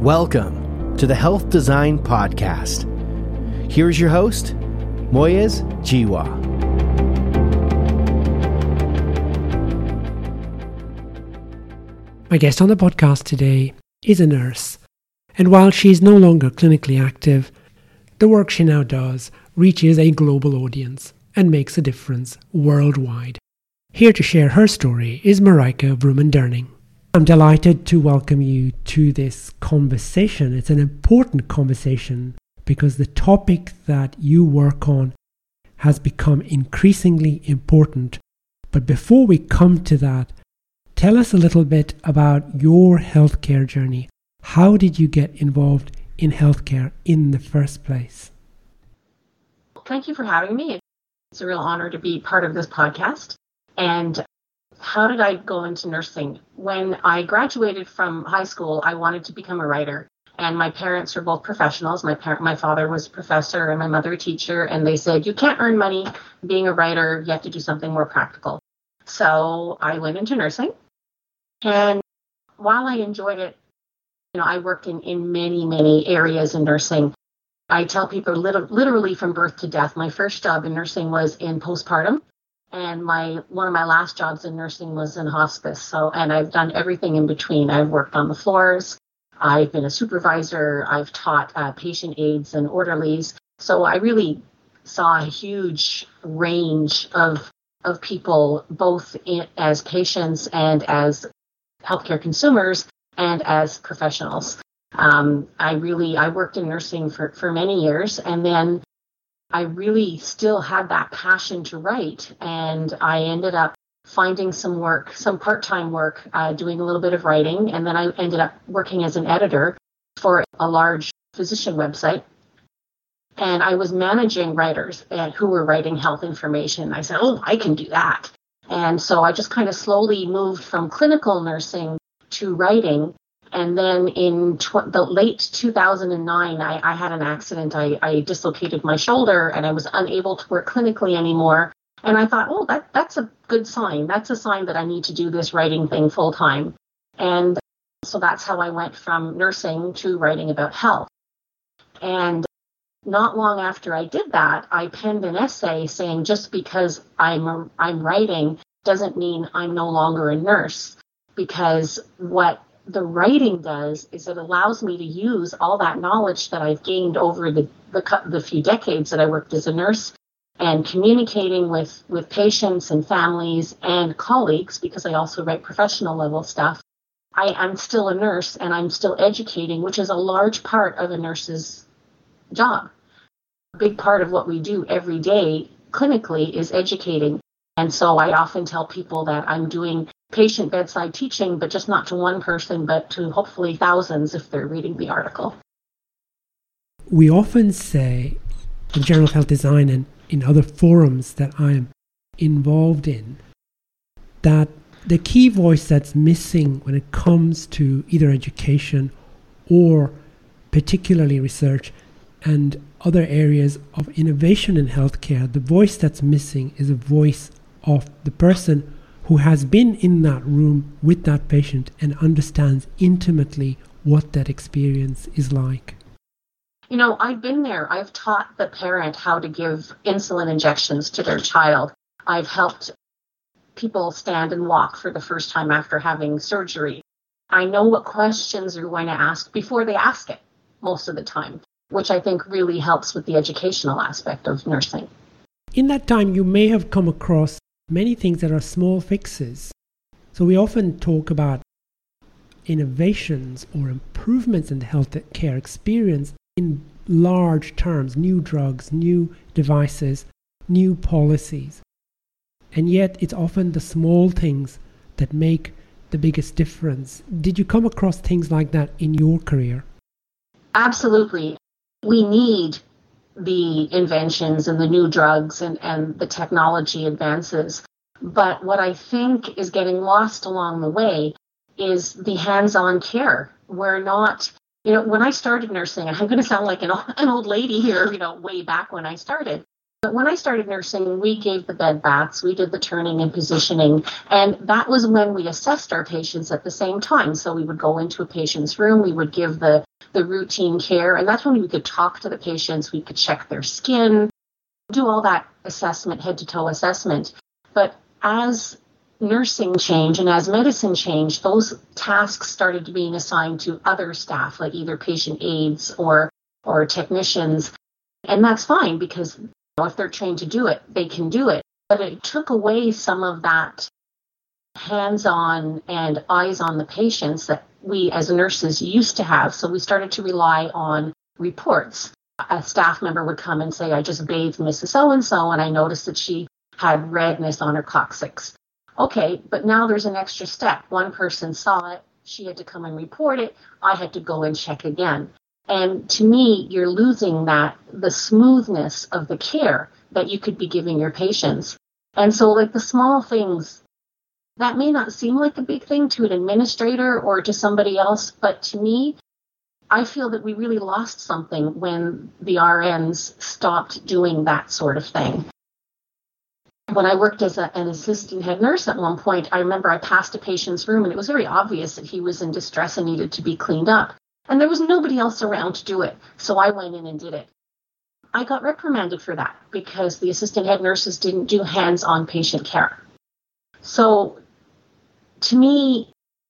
Welcome to the Health Design Podcast. Here's your host, Moyez Jiwa. My guest on the podcast today is a nurse, and while she is no longer clinically active, the work she now does reaches a global audience and makes a difference worldwide. Here to share her story is Marijke Vroomen-Durning. I'm delighted to welcome you to this conversation. It's an important conversation because the topic that you work on has become increasingly important. But before we come to that, tell us a little bit about your healthcare journey. How did you get involved in healthcare in the first place? Thank you for having me. It's a real honor to be part of this podcast. And how did I go into nursing? When I graduated from high school, I wanted to become a writer. And my parents were both professionals. My father was a professor and my mother a teacher. And they said, you can't earn money being a writer. You have to do something more practical. So I went into nursing. And while I enjoyed it, I worked in many areas in nursing. I tell people literally from birth to death. My first job in nursing was in postpartum. And one of my last jobs in nursing was in hospice. And I've done everything in between. I've worked on the floors. I've been a supervisor. I've taught patient aides and orderlies. So I really saw a huge range of people, both as patients and as healthcare consumers and as professionals. I worked in nursing for many years, and then I really still had that passion to write, and I ended up finding some part-time work, doing a little bit of writing, and then I ended up working as an editor for a large physician website, and I was managing writers who were writing health information. I said, I can do that. And so I just kind of slowly moved from clinical nursing to writing. And then in the late 2009, I had an accident. I dislocated my shoulder and I was unable to work clinically anymore. And I thought, that's a good sign. That's a sign that I need to do this writing thing full time. And so that's how I went from nursing to writing about health. And not long after I did that, I penned an essay saying just because I'm writing doesn't mean I'm no longer a nurse, because what the writing does is it allows me to use all that knowledge that I've gained over the few decades that I worked as a nurse and communicating with patients and families and colleagues, because I also write professional level stuff. I'm still a nurse and I'm still educating, which is a large part of a nurse's job. A big part of what we do every day clinically is educating. And so I often tell people that I'm doing patient bedside teaching, but just not to one person, but to hopefully thousands if they're reading the article. We often say in Journal of Health Design and in other forums that I'm involved in that the key voice that's missing when it comes to either education or particularly research and other areas of innovation in healthcare, the voice that's missing is a voice of the person who has been in that room with that patient and understands intimately what that experience is like. I've been there. I've taught the parent how to give insulin injections to their child. I've helped people stand and walk for the first time after having surgery. I know what questions they're going to ask before they ask it most of the time, which I think really helps with the educational aspect of nursing. In that time, you may have come across many things that are small fixes. So we often talk about innovations or improvements in the healthcare experience in large terms, new drugs, new devices, new policies. And yet it's often the small things that make the biggest difference. Did you come across things like that in your career? Absolutely. We need the inventions and the new drugs and the technology advances. But what I think is getting lost along the way is the hands-on care. We're not, when I started nursing, I'm going to sound like an old lady here, way back when I started. But when I started nursing, we gave the bed baths, we did the turning and positioning, and that was when we assessed our patients at the same time. So we would go into a patient's room, we would give the the routine care. And that's when we could talk to the patients, we could check their skin, do all that assessment, head to toe assessment. But as nursing changed and as medicine changed, those tasks started being assigned to other staff, like either patient aides or technicians. And that's fine because if they're trained to do it, they can do it. But it took away some of that hands-on and eyes on the patients that we as nurses used to have. So we started to rely on reports. A staff member would come and say, I just bathed Mrs. So-and-so and I noticed that she had redness on her coccyx. Okay, but now there's an extra step. One person saw it, she had to come and report it, I had to go and check again. And to me, you're losing the smoothness of the care that you could be giving your patients. And so like the small things, that may not seem like a big thing to an administrator or to somebody else, but to me, I feel that we really lost something when the RNs stopped doing that sort of thing. When I worked as an assistant head nurse at one point, I remember I passed a patient's room and it was very obvious that he was in distress and needed to be cleaned up. And there was nobody else around to do it. So I went in and did it. I got reprimanded for that because the assistant head nurses didn't do hands-on patient care. So to me,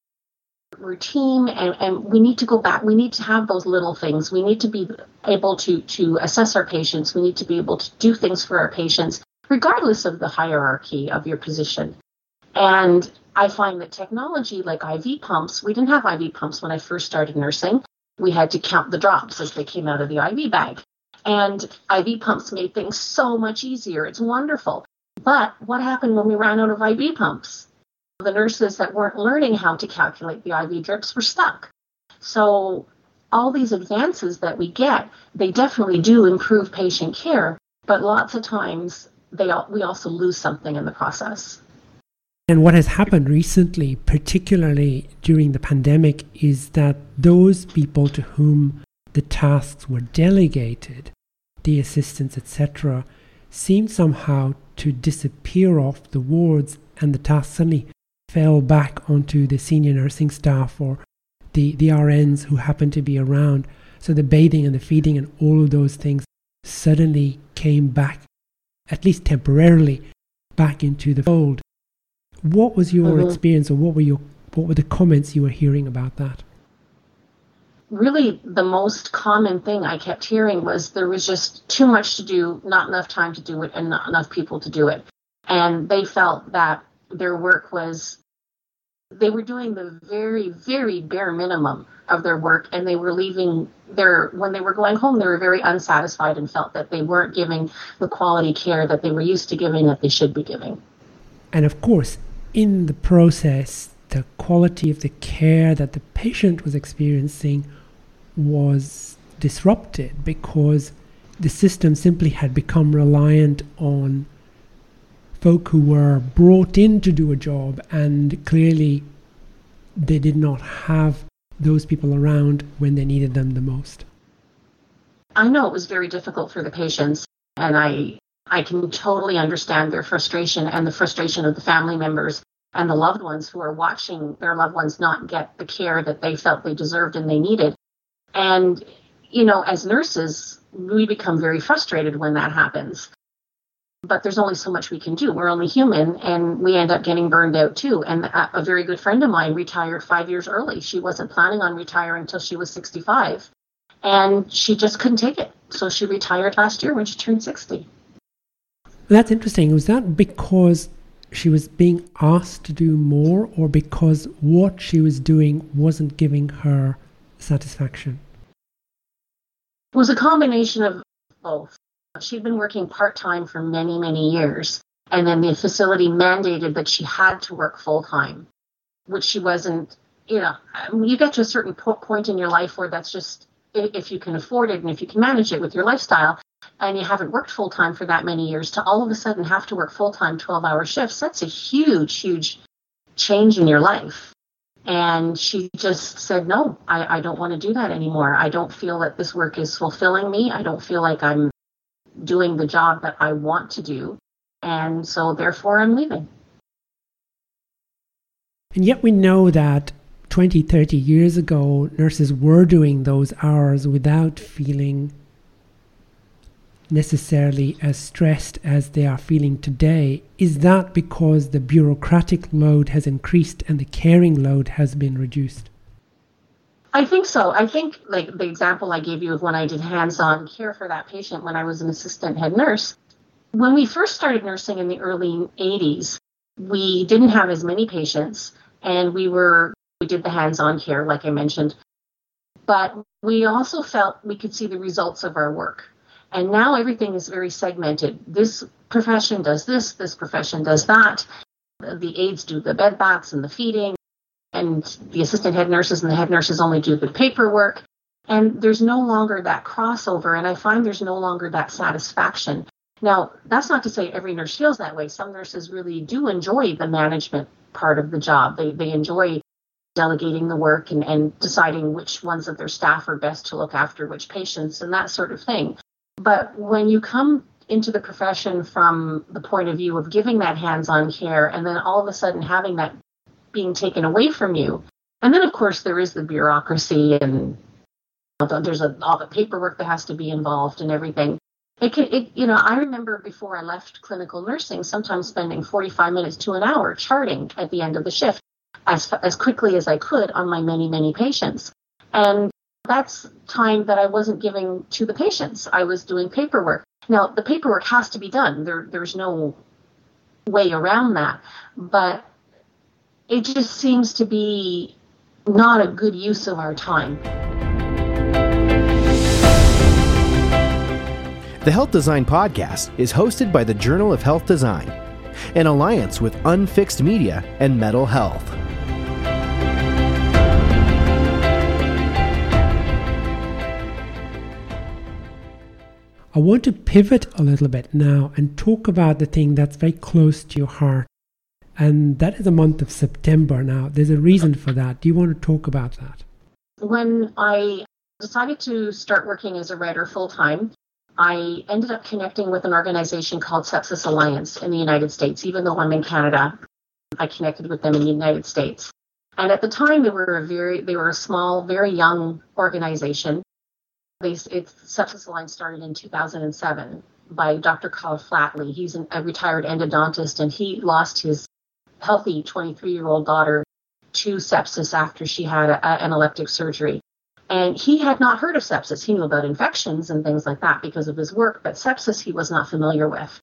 routine and we need to go back. We need to have those little things. We need to be able to assess our patients. We need to be able to do things for our patients, regardless of the hierarchy of your position. And I find that technology like IV pumps, we didn't have IV pumps when I first started nursing. We had to count the drops as they came out of the IV bag. And IV pumps made things so much easier. It's wonderful. But what happened when we ran out of IV pumps? The nurses that weren't learning how to calculate the IV drips were stuck. So all these advances that we get, they definitely do improve patient care, but lots of times we also lose something in the process. And what has happened recently, particularly during the pandemic, is that those people to whom the tasks were delegated, the assistants, etc., seemed somehow to disappear off the wards, and the tasks suddenly fell back onto the senior nursing staff or the RNs who happened to be around. So the bathing and the feeding and all of those things suddenly came back, at least temporarily, back into the fold. What was your experience, or what were the comments you were hearing about that? Really, the most common thing I kept hearing was there was just too much to do, not enough time to do it, and not enough people to do it. And they felt that their work they were doing the very, very bare minimum of their work, and they were leaving when they were going home, they were very unsatisfied and felt that they weren't giving the quality care that they were used to giving, that they should be giving. And of course, in the process, the quality of the care that the patient was experiencing was disrupted because the system simply had become reliant on folk who were brought in to do a job, and clearly they did not have those people around when they needed them the most. I know it was very difficult for the patients, and I can totally understand their frustration and the frustration of the family members and the loved ones who are watching their loved ones not get the care that they felt they deserved and they needed. And, as nurses, we become very frustrated when that happens. But there's only so much we can do. We're only human, and we end up getting burned out too. And a very good friend of mine retired 5 years early. She wasn't planning on retiring until she was 65, and she just couldn't take it. So she retired last year when she turned 60. That's interesting. Was that because she was being asked to do more, or because what she was doing wasn't giving her satisfaction? It was a combination of both. She'd been working part-time for many, many years, and then the facility mandated that she had to work full-time, which she wasn't. You get to a certain point in your life where that's just, if you can afford it and if you can manage it with your lifestyle, and you haven't worked full-time for that many years, to all of a sudden have to work full-time 12-hour shifts, that's a huge, huge change in your life. And she just said, no, I don't want to do that anymore. I don't feel that this work is fulfilling me. I don't feel like I'm doing the job that I want to do. And so therefore I'm leaving. And yet we know that 20, 30 years ago, nurses were doing those hours without feeling necessarily as stressed as they are feeling today. Is that because the bureaucratic load has increased and the caring load has been reduced? I think so. I think like the example I gave you of when I did hands-on care for that patient when I was an assistant head nurse. When we first started nursing in the early 80s, we didn't have as many patients and we did the hands-on care, like I mentioned. But we also felt we could see the results of our work. And now everything is very segmented. This profession does this profession does that. The aides do the bed baths and the feeding. And the assistant head nurses and the head nurses only do the paperwork. And there's no longer that crossover, and I find there's no longer that satisfaction. Now, that's not to say every nurse feels that way. Some nurses really do enjoy the management part of the job. They enjoy delegating the work and deciding which ones of their staff are best to look after which patients and that sort of thing. But when you come into the profession from the point of view of giving that hands-on care and then all of a sudden having that being taken away from you. And then, of course, there is the bureaucracy and there's all the paperwork that has to be involved and everything. I remember before I left clinical nursing, sometimes spending 45 minutes to an hour charting at the end of the shift as quickly as I could on my many, many patients. And that's time that I wasn't giving to the patients. I was doing paperwork. Now, the paperwork has to be done. There's no way around that. But it just seems to be not a good use of our time. The Health Design Podcast is hosted by the Journal of Health Design, in alliance with Unfixed Media and Metal Health. I want to pivot a little bit now and talk about the thing that's very close to your heart. And that is the month of September now. There's a reason for that. Do you want to talk about that? When I decided to start working as a writer full-time, I ended up connecting with an organization called Sepsis Alliance in the United States. Even though I'm in Canada, I connected with them in the United States. And at the time, they were a small, very young organization. Sepsis Alliance started in 2007 by Dr. Carl Flatley. He's a retired endodontist, and he lost his healthy 23-year-old daughter to sepsis after she had an elective surgery. And he had not heard of sepsis. He knew about infections and things like that because of his work, but sepsis he was not familiar with.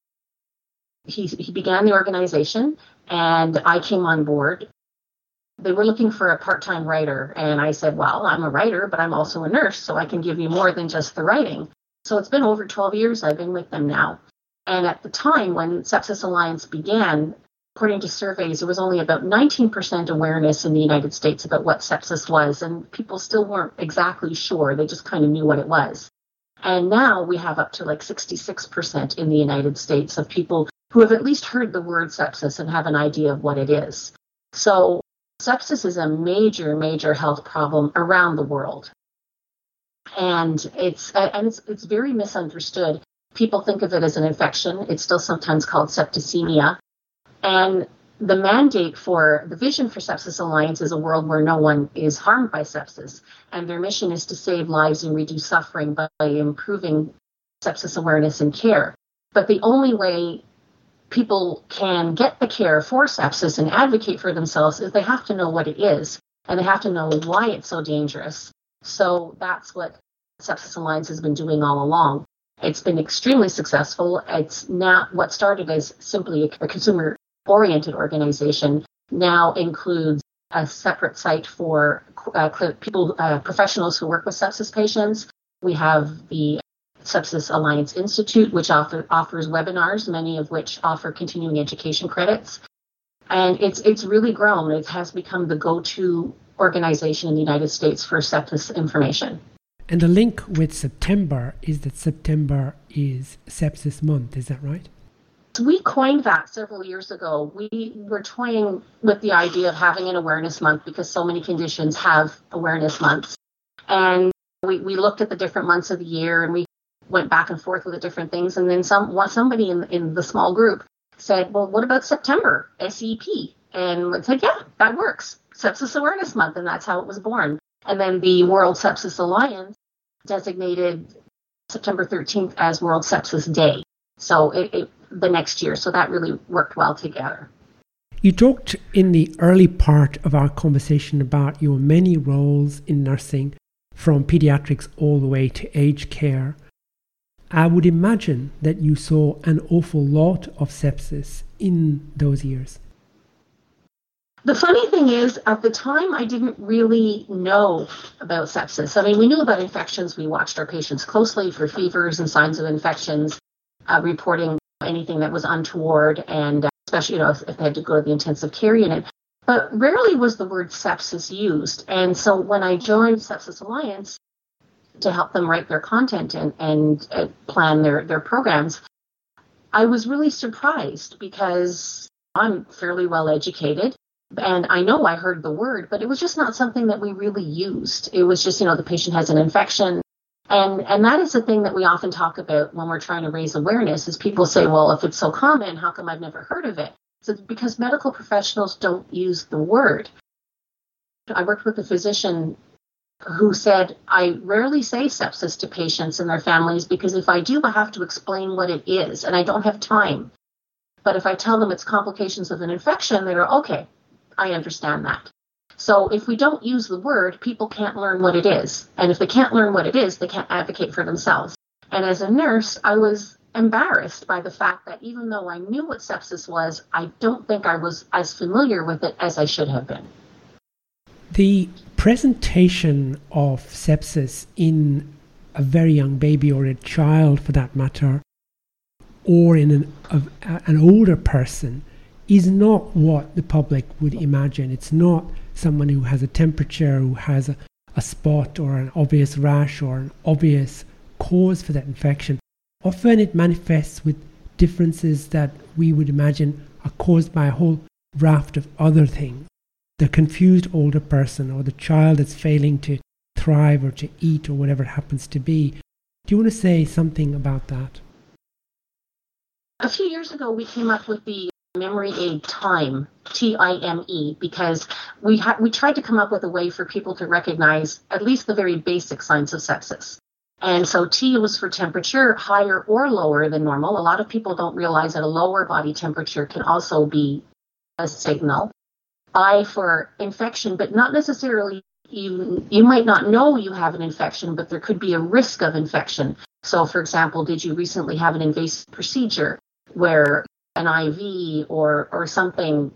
He began the organization, and I came on board. They were looking for a part-time writer, and I said, well, I'm a writer, but I'm also a nurse, so I can give you more than just the writing. So it's been over 12 years I've been with them now. And at the time when Sepsis Alliance began, according to surveys, there was only about 19% awareness in the United States about what sepsis was, and people still weren't exactly sure. They just kind of knew what it was. And now we have up to like 66% in the United States of people who have at least heard the word sepsis and have an idea of what it is. So sepsis is a major, major health problem around the world. And it's very misunderstood. People think of it as an infection. It's still sometimes called septicemia. And the mandate for the vision for Sepsis Alliance is a world where no one is harmed by sepsis. And their mission is to save lives and reduce suffering by improving sepsis awareness and care. But the only way people can get the care for sepsis and advocate for themselves is they have to know what it is, and they have to know why it's so dangerous. So that's what Sepsis Alliance has been doing all along. It's been extremely successful. It's now what started as simply a consumer-oriented organization now includes a separate site for professionals who work with sepsis patients. We have the Sepsis Alliance Institute, which offers webinars, many of which offer continuing education credits. And it's really grown. It has become the go-to organization in the United States for sepsis information. And the link with September is that September is Sepsis Month, is that right? We coined that several years ago. We were toying with the idea of having an awareness month because so many conditions have awareness months. And we looked at the different months of the year and we went back and forth with the different things. And then somebody in the small group said, well, what about September, SEP? And I said, yeah, that works. Sepsis Awareness Month, and that's how it was born. And then the World Sepsis Alliance designated September 13th as World Sepsis Day. So the next year. So that really worked well together. You talked in the early part of our conversation about your many roles in nursing, from pediatrics all the way to aged care. I would imagine that you saw an awful lot of sepsis in those years. The funny thing is, at the time, I didn't really know about sepsis. I mean, we knew about infections. We watched our patients closely for fevers and signs of infections, reporting anything that was untoward, and especially, if they had to go to the intensive care unit. But rarely was the word sepsis used. And so when I joined Sepsis Alliance to help them write their content and plan their programs, I was really surprised because I'm fairly well educated. And I know I heard the word, but it was just not something that we really used. It was just, the patient has an infection. And that is the thing that we often talk about when we're trying to raise awareness, is people say, well, if it's so common, how come I've never heard of it? So because medical professionals don't use the word. I worked with a physician who said, I rarely say sepsis to patients and their families because if I do, I have to explain what it is, and I don't have time. But if I tell them it's complications of an infection, they're okay, I understand that. So if we don't use the word, people can't learn what it is. And if they can't learn what it is, they can't advocate for themselves. And as a nurse, I was embarrassed by the fact that even though I knew what sepsis was, I don't think I was as familiar with it as I should have been. The presentation of sepsis in a very young baby, or a child for that matter, or in an older person, is not what the public would imagine. It's not someone who has a temperature, who has a spot or an obvious rash or an obvious cause for that infection. Often it manifests with differences that we would imagine are caused by a whole raft of other things. The confused older person, or the child that's failing to thrive or to eat, or whatever it happens to be. Do you want to say something about that? A few years ago, we came up with the Memory Aid Time, TIME, because we tried to come up with a way for people to recognize at least the very basic signs of sepsis. And so T was for temperature, higher or lower than normal. A lot of people don't realize that a lower body temperature can also be a signal. I for infection, but not necessarily, you might not know you have an infection, but there could be a risk of infection. So for example, did you recently have an invasive procedure where an IV or something,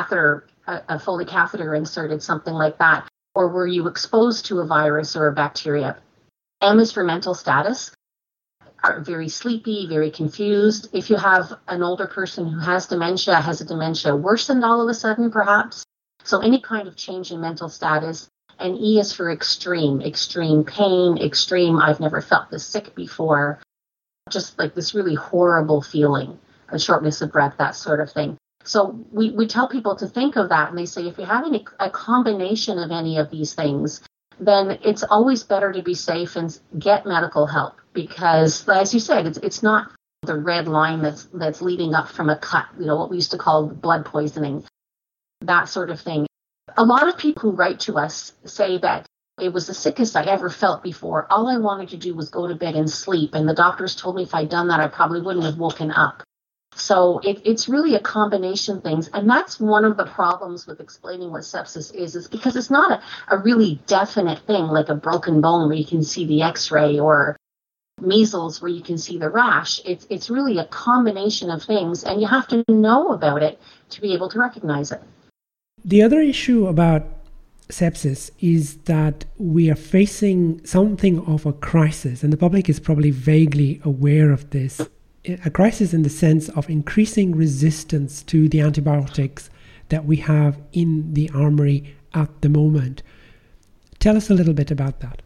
a Foley catheter inserted, something like that? Or were you exposed to a virus or a bacteria? M is for mental status. Are very sleepy, very confused. If you have an older person who has a dementia worsened all of a sudden, perhaps. So any kind of change in mental status. And E is for extreme pain, I've never felt this sick before. Just like this really horrible feeling, a shortness of breath, that sort of thing. So we tell people to think of that, and they say if you're having a combination of any of these things, then it's always better to be safe and get medical help, because, as you said, it's not the red line that's leading up from a cut, what we used to call blood poisoning, that sort of thing. A lot of people who write to us say that it was the sickest I ever felt before. All I wanted to do was go to bed and sleep, and the doctors told me if I'd done that, I probably wouldn't have woken up. So it's really a combination of things. And that's one of the problems with explaining what sepsis is because it's not a really definite thing, like a broken bone where you can see the x-ray, or measles where you can see the rash. It's really a combination of things, and you have to know about it to be able to recognize it. The other issue about sepsis is that we are facing something of a crisis, and the public is probably vaguely aware of this. A crisis in the sense of increasing resistance to the antibiotics that we have in the armory at the moment. Tell us a little bit about that.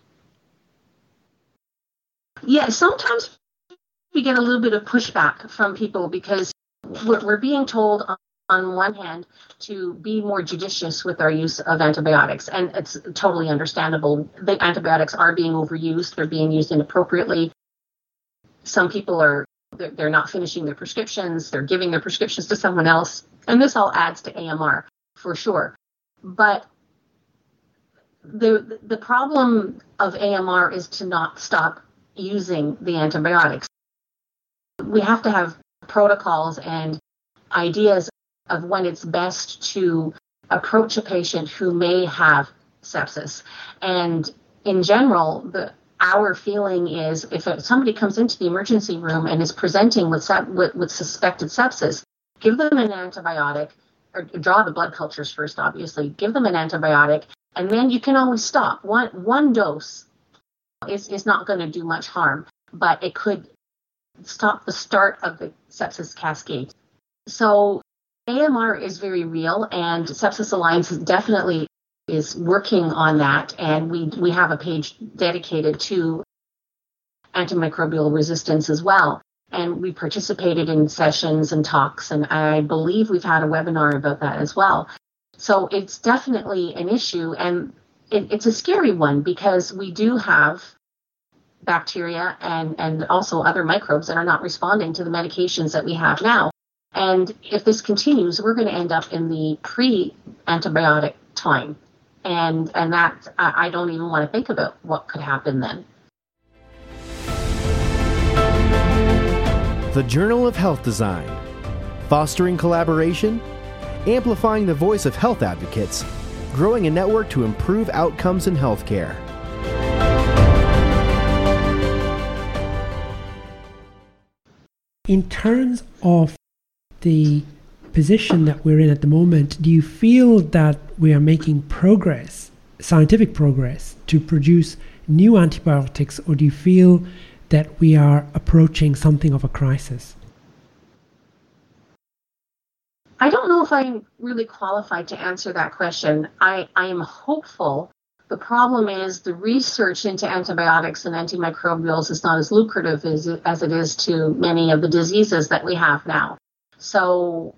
Yeah, sometimes we get a little bit of pushback from people because we're being told on one hand to be more judicious with our use of antibiotics, and it's totally understandable. The antibiotics are being overused, they're being used inappropriately. Some people they're not finishing their prescriptions, they're giving their prescriptions to someone else, and this all adds to AMR for sure. But the problem of AMR is to not stop using the antibiotics. We have to have protocols and ideas of when it's best to approach a patient who may have sepsis. And in general, our feeling is if somebody comes into the emergency room and is presenting with suspected sepsis, give them an antibiotic, or draw the blood cultures first, obviously, give them an antibiotic, and then you can always stop. One dose is not going to do much harm, but it could stop the start of the sepsis cascade. So AMR is very real, and Sepsis Alliance definitely is working on that, and we have a page dedicated to antimicrobial resistance as well. And we participated in sessions and talks, and I believe we've had a webinar about that as well. So it's definitely an issue, and it's a scary one because we do have bacteria and also other microbes that are not responding to the medications that we have now. And if this continues, we're going to end up in the pre-antibiotic time. And that, I don't even want to think about what could happen then. The Journal of Health Design. Fostering collaboration, amplifying the voice of health advocates, growing a network to improve outcomes in healthcare. In terms of the position that we're in at the moment, do you feel that we are making progress, scientific progress, to produce new antibiotics, or do you feel that we are approaching something of a crisis? I don't know if I'm really qualified to answer that question. I am hopeful. The problem is the research into antibiotics and antimicrobials is not as lucrative as it is to many of the diseases that we have now. So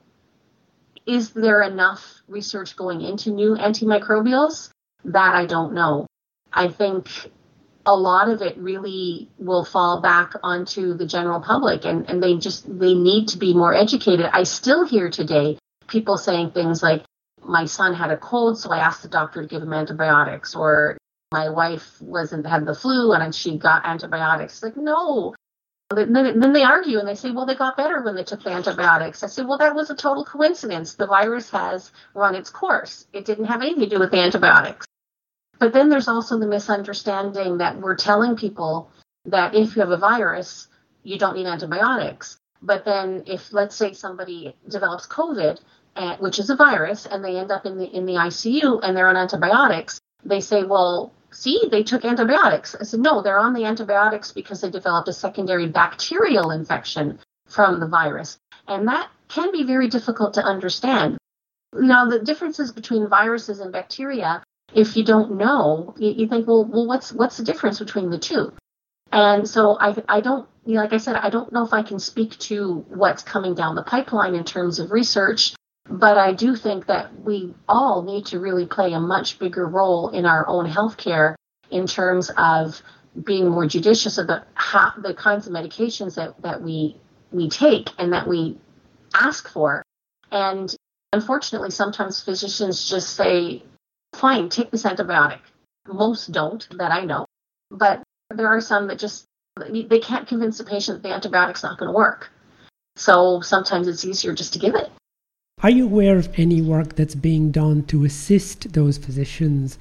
is there enough research going into new antimicrobials? That I don't know. I think a lot of it really will fall back onto the general public, and they need to be more educated. I still hear today people saying things like, my son had a cold, so I asked the doctor to give him antibiotics, or my wife had the flu and she got antibiotics. Like, no. Then they argue and they say, well, they got better when they took the antibiotics. I said, well, that was a total coincidence. The virus has run its course. It didn't have anything to do with the antibiotics. But then there's also the misunderstanding that we're telling people that if you have a virus, you don't need antibiotics. But then if, let's say, somebody develops COVID, which is a virus, and they end up in the ICU and they're on antibiotics, they say, well, see, they took antibiotics. I said, no, they're on the antibiotics because they developed a secondary bacterial infection from the virus. And that can be very difficult to understand. Now, the differences between viruses and bacteria, if you don't know, you think, well, what's the difference between the two? And so I don't, like I said, I don't know if I can speak to what's coming down the pipeline in terms of research, but I do think that we all need to really play a much bigger role in our own healthcare in terms of being more judicious about the kinds of medications that we take and that we ask for. And unfortunately, sometimes physicians just say, fine, take this antibiotic. Most don't, that I know. But there are some that just, they can't convince the patient that the antibiotic's not going to work. So sometimes it's easier just to give it. Are you aware of any work that's being done to assist those physicians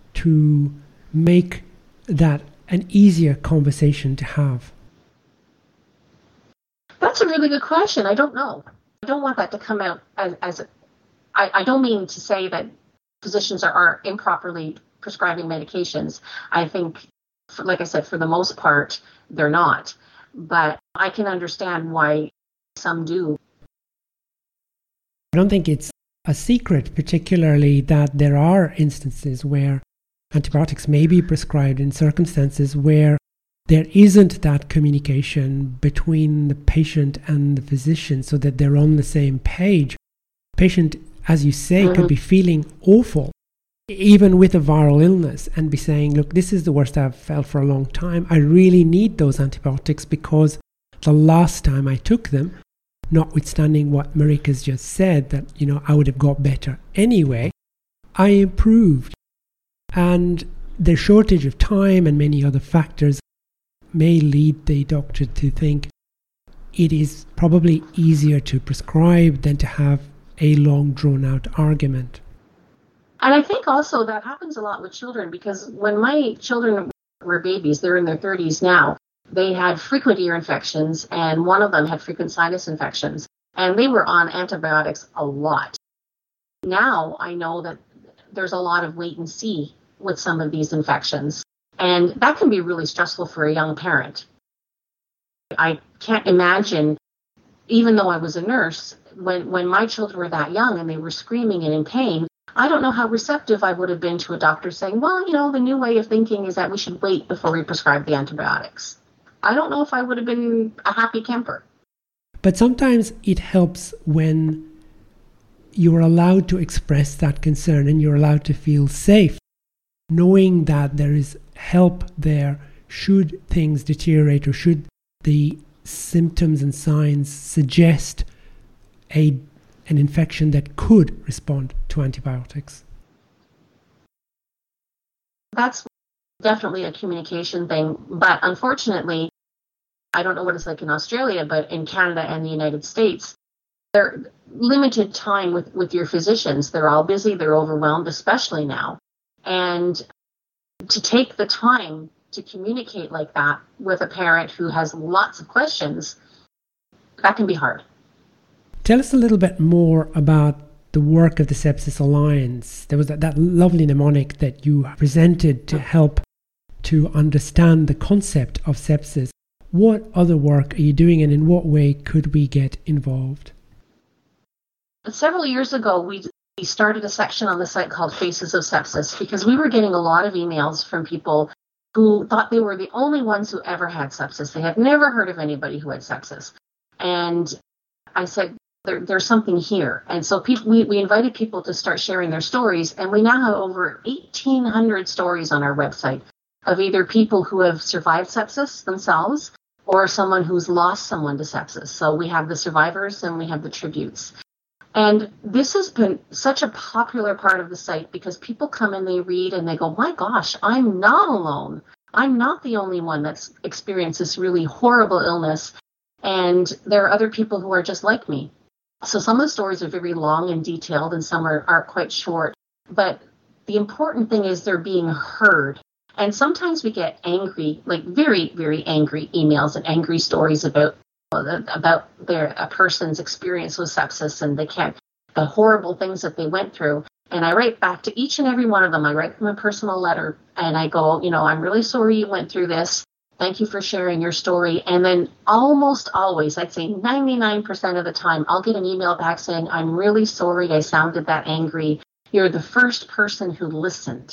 to make that an easier conversation to have? That's a really good question. I don't know. I don't want that to come out as I don't mean to say that physicians are improperly prescribing medications. I think, like I said, for the most part, they're not. But I can understand why some do. I don't think it's a secret, particularly that there are instances where antibiotics may be prescribed in circumstances where there isn't that communication between the patient and the physician so that they're on the same page. Patient, as you say, could be feeling awful, even with a viral illness, and be saying, look, this is the worst I've felt for a long time. I really need those antibiotics because the last time I took them, notwithstanding what Marika's just said, that, I would have got better anyway, I improved. And the shortage of time and many other factors may lead the doctor to think it is probably easier to prescribe than to have a long drawn out argument. And I think also that happens a lot with children, because when my children were babies, they're in their 30s now, they had frequent ear infections, and one of them had frequent sinus infections, and they were on antibiotics a lot. Now I know that there's a lot of wait and see with some of these infections, and that can be really stressful for a young parent. I can't imagine, even though I was a nurse, when my children were that young and they were screaming and in pain, I don't know how receptive I would have been to a doctor saying, well, the new way of thinking is that we should wait before we prescribe the antibiotics. I don't know if I would have been a happy camper. But sometimes it helps when you're allowed to express that concern and you're allowed to feel safe, knowing that there is help there should things deteriorate or should the symptoms and signs suggest an infection that could respond to antibiotics. That's definitely a communication thing, but unfortunately, I don't know what it's like in Australia, but in Canada and the United States, they're limited time with your physicians. They're all busy, they're overwhelmed, especially now. And to take the time to communicate like that with a parent who has lots of questions, that can be hard. Tell us a little bit more about the work of the Sepsis Alliance. There was that lovely mnemonic that you presented to help to understand the concept of sepsis. What other work are you doing, and in what way could we get involved? Several years ago, we started a section on the site called Faces of Sepsis, because we were getting a lot of emails from people who thought they were the only ones who ever had sepsis. They had never heard of anybody who had sepsis. And I said, there's something here. And so we invited people to start sharing their stories, and we now have over 1,800 stories on our website of either people who have survived sepsis themselves or someone who's lost someone to sepsis. So we have the survivors and we have the tributes. And this has been such a popular part of the site because people come and they read and they go, my gosh, I'm not alone. I'm not the only one that's experienced this really horrible illness. And there are other people who are just like me. So some of the stories are very long and detailed, and some are quite short. But the important thing is they're being heard. And sometimes we get angry, like very, very angry emails and angry stories about a person's experience with sepsis, and the horrible things that they went through. And I write back to each and every one of them. I write them a personal letter, and I go, I'm really sorry you went through this. Thank you for sharing your story. And then almost always, I'd say 99% of the time, I'll get an email back saying, I'm really sorry I sounded that angry. You're the first person who listened.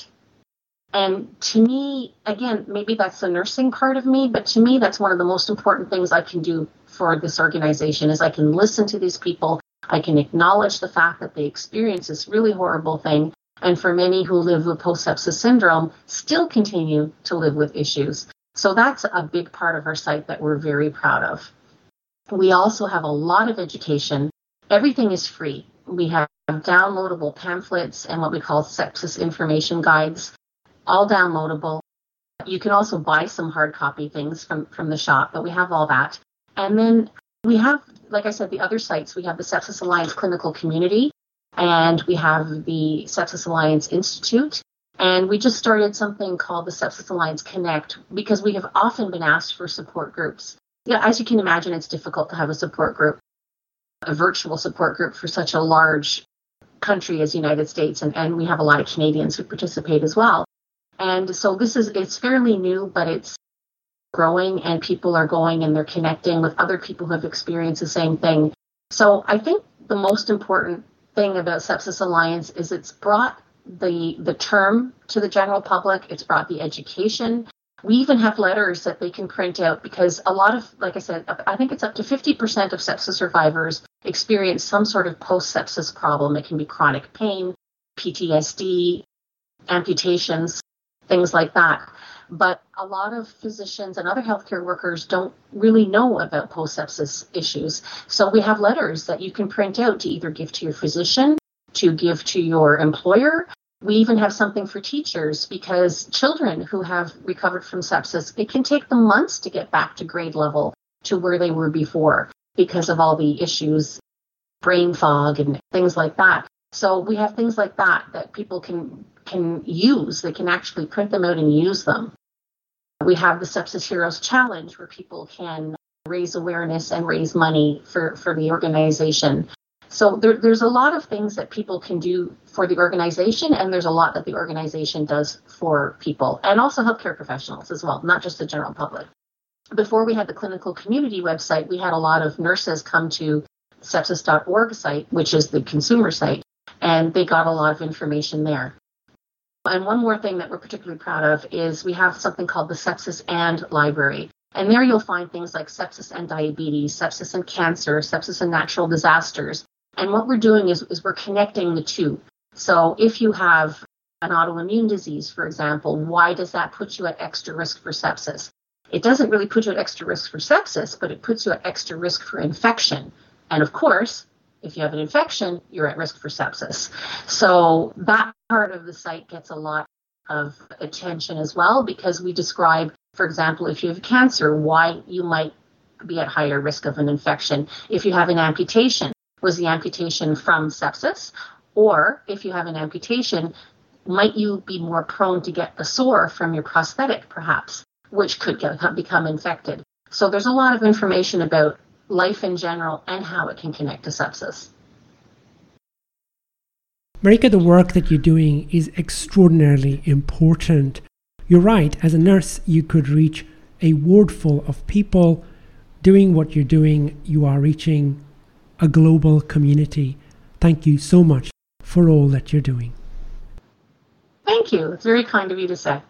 And to me, again, maybe that's the nursing part of me, but to me, that's one of the most important things I can do for this organization is I can listen to these people. I can acknowledge the fact that they experience this really horrible thing. And for many who live with post-sepsis syndrome, still continue to live with issues. So that's a big part of our site that we're very proud of. We also have a lot of education. Everything is free. We have downloadable pamphlets and what we call sepsis information guides, all downloadable. You can also buy some hard copy things from the shop, but we have all that. And then we have, like I said, the other sites. We have the Sepsis Alliance Clinical Community, and we have the Sepsis Alliance Institute. And we just started something called the Sepsis Alliance Connect because we have often been asked for support groups. As you can imagine, it's difficult to have a support group, a virtual support group for such a large country as the United States. And we have a lot of Canadians who participate as well. And so it's fairly new, but it's growing, and people are going and they're connecting with other people who have experienced the same thing. So I think the most important thing about Sepsis Alliance is it's brought the term to the general public. It's brought the education. We even have letters that they can print out because a lot of, like I said, I think it's up to 50% of sepsis survivors experience some sort of post-sepsis problem. It can be chronic pain, PTSD, amputations, things like that. But a lot of physicians and other healthcare workers don't really know about post-sepsis issues. So we have letters that you can print out to either give to your physician, to give to your employer, We even have something for teachers because children who have recovered from sepsis, it can take them months to get back to grade level to where they were before because of all the issues, brain fog and things like that. So we have things like that people can use. They can actually print them out and use them. We have the Sepsis Heroes Challenge where people can raise awareness and raise money for the organization. So there's a lot of things that people can do for the organization, and there's a lot that the organization does for people, and also healthcare professionals as well, not just the general public. Before we had the clinical community website, we had a lot of nurses come to sepsis.org site, which is the consumer site, and they got a lot of information there. And one more thing that we're particularly proud of is we have something called the Sepsis and Library. And there you'll find things like sepsis and diabetes, sepsis and cancer, sepsis and natural disasters. And what we're doing is we're connecting the two. So if you have an autoimmune disease, for example, why does that put you at extra risk for sepsis? It doesn't really put you at extra risk for sepsis, but it puts you at extra risk for infection. And of course, if you have an infection, you're at risk for sepsis. So that part of the site gets a lot of attention as well, because we describe, for example, if you have cancer, why you might be at higher risk of an infection. If you have an amputation, was the amputation from sepsis? Or if you have an amputation, might you be more prone to get a sore from your prosthetic, perhaps, which could become infected? So there's a lot of information about life in general and how it can connect to sepsis. Marika, the work that you're doing is extraordinarily important. You're right, as a nurse, you could reach a ward full of people. Doing what you're doing, you are reaching a global community. Thank you so much for all that you're doing. Thank you. It's very kind of you to say.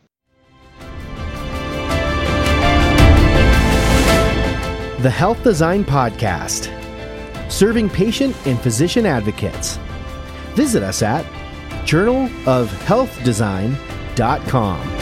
The Health Design Podcast, serving patient and physician advocates. Visit us at journalofhealthdesign.com.